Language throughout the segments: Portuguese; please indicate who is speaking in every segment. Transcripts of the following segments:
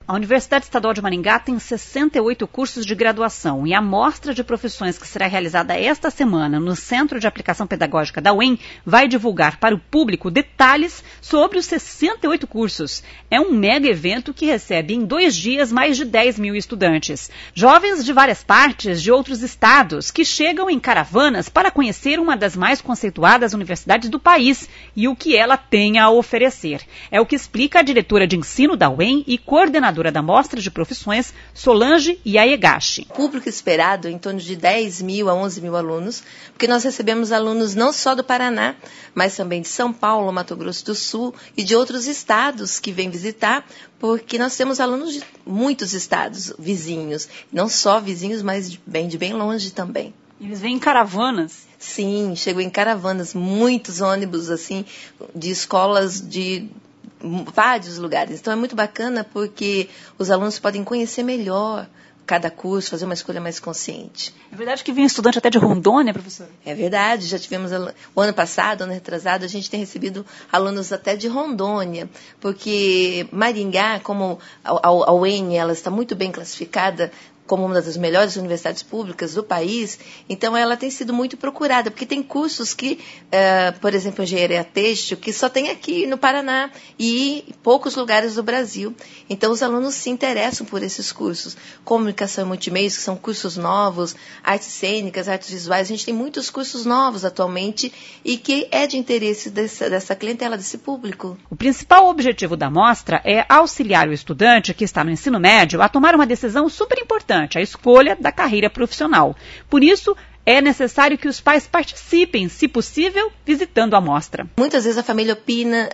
Speaker 1: A Universidade Estadual de Maringá tem 68 cursos de graduação e a mostra de profissões que será realizada esta semana no Centro de Aplicação Pedagógica da UEM vai divulgar para o público detalhes sobre os 68 cursos. É um mega evento que recebe em 2 dias mais de 10 mil estudantes. Jovens de várias partes de outros estados que chegam em caravanas para conhecer uma das mais conceituadas universidades do país e o que ela tem a oferecer. É o que explica a diretora de ensino da UEM e coordenadora da Mostra de Profissões, Solange Yaegashi.
Speaker 2: O público esperado em torno de 10 mil a 11 mil alunos, porque nós recebemos alunos não só do Paraná, mas também de São Paulo, Mato Grosso do Sul e de outros estados que vêm visitar, porque nós temos alunos de muitos estados vizinhos, não só vizinhos, mas de bem longe também.
Speaker 1: Eles vêm em caravanas?
Speaker 2: Sim, chegam em caravanas, muitos ônibus assim, de escolas de vários lugares. Então é muito bacana porque os alunos podem conhecer melhor cada curso, fazer uma escolha mais consciente.
Speaker 1: É verdade que vem estudante até de Rondônia, professora?
Speaker 2: É verdade, já tivemos, o ano passado, ano retrasado, a gente tem recebido alunos até de Rondônia, porque Maringá, como a UEM, ela está muito bem classificada como uma das melhores universidades públicas do país, então ela tem sido muito procurada, porque tem cursos que, por exemplo, engenharia têxtil, que só tem aqui no Paraná e em poucos lugares do Brasil. Então os alunos se interessam por esses cursos. Comunicação e multimeios, que são cursos novos, artes cênicas, artes visuais, a gente tem muitos cursos novos atualmente e que é de interesse dessa clientela, desse público.
Speaker 1: O principal objetivo da mostra é auxiliar o estudante que está no ensino médio a tomar uma decisão super importante, a escolha da carreira profissional. Por isso, é necessário que os pais participem, se possível, visitando a mostra.
Speaker 2: Muitas vezes a família opina,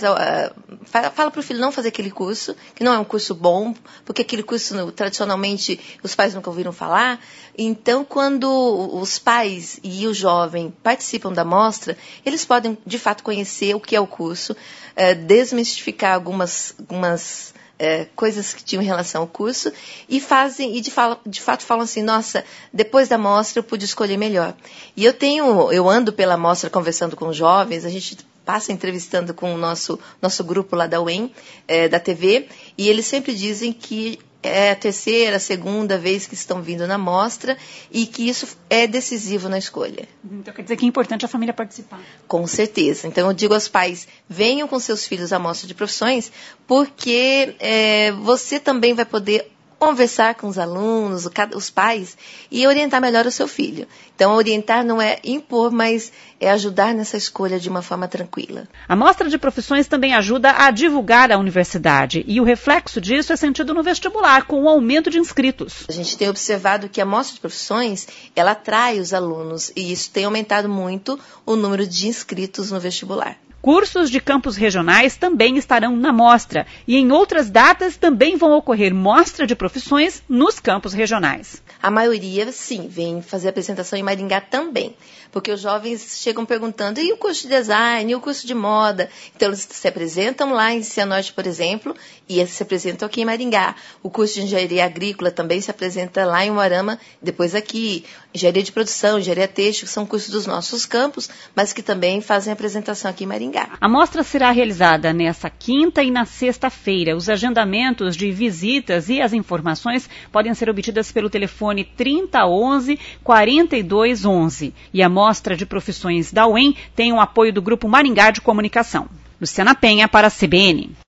Speaker 2: fala para o filho não fazer aquele curso, que não é um curso bom, porque aquele curso, tradicionalmente, os pais nunca ouviram falar. Então, quando os pais e o jovem participam da mostra, eles podem, de fato, conhecer o que é o curso, desmistificar algumas coisas que tinham em relação ao curso e de fato falam assim, nossa, depois da mostra eu pude escolher melhor. E eu ando pela mostra conversando com jovens, a gente passa entrevistando com o nosso grupo lá da UEM, da TV, e eles sempre dizem que é a terceira, a segunda vez que estão vindo na mostra e que isso é decisivo na escolha.
Speaker 1: Então quer dizer que é importante a família participar.
Speaker 2: Com certeza. Então eu digo aos pais, venham com seus filhos à mostra de profissões, porque você também vai poder conversar com os alunos, os pais, e orientar melhor o seu filho. Então, orientar não é impor, mas é ajudar nessa escolha de uma forma tranquila.
Speaker 1: A Mostra de Profissões também ajuda a divulgar a universidade, e o reflexo disso é sentido no vestibular, com o aumento de inscritos.
Speaker 2: A gente tem observado que a Mostra de Profissões, ela atrai os alunos, e isso tem aumentado muito o número de inscritos no vestibular.
Speaker 1: Cursos de campos regionais também estarão na mostra e em outras datas também vão ocorrer mostra de profissões nos campos regionais.
Speaker 2: A maioria, sim, vem fazer apresentação em Maringá também, porque os jovens chegam perguntando, e o curso de design, e o curso de moda? Então eles se apresentam lá em Cianorte, por exemplo, e eles se apresentam aqui em Maringá. O curso de engenharia agrícola também se apresenta lá em Umuarama, depois aqui. Engenharia de produção, engenharia têxtil, que são cursos dos nossos campos, mas que também fazem apresentação aqui em Maringá.
Speaker 1: A mostra será realizada nesta quinta e na sexta-feira. Os agendamentos de visitas e as informações podem ser obtidas pelo telefone 3011 4211. E a Mostra de Profissões da UEM tem o apoio do Grupo Maringá de Comunicação. Luciana Penha para a CBN.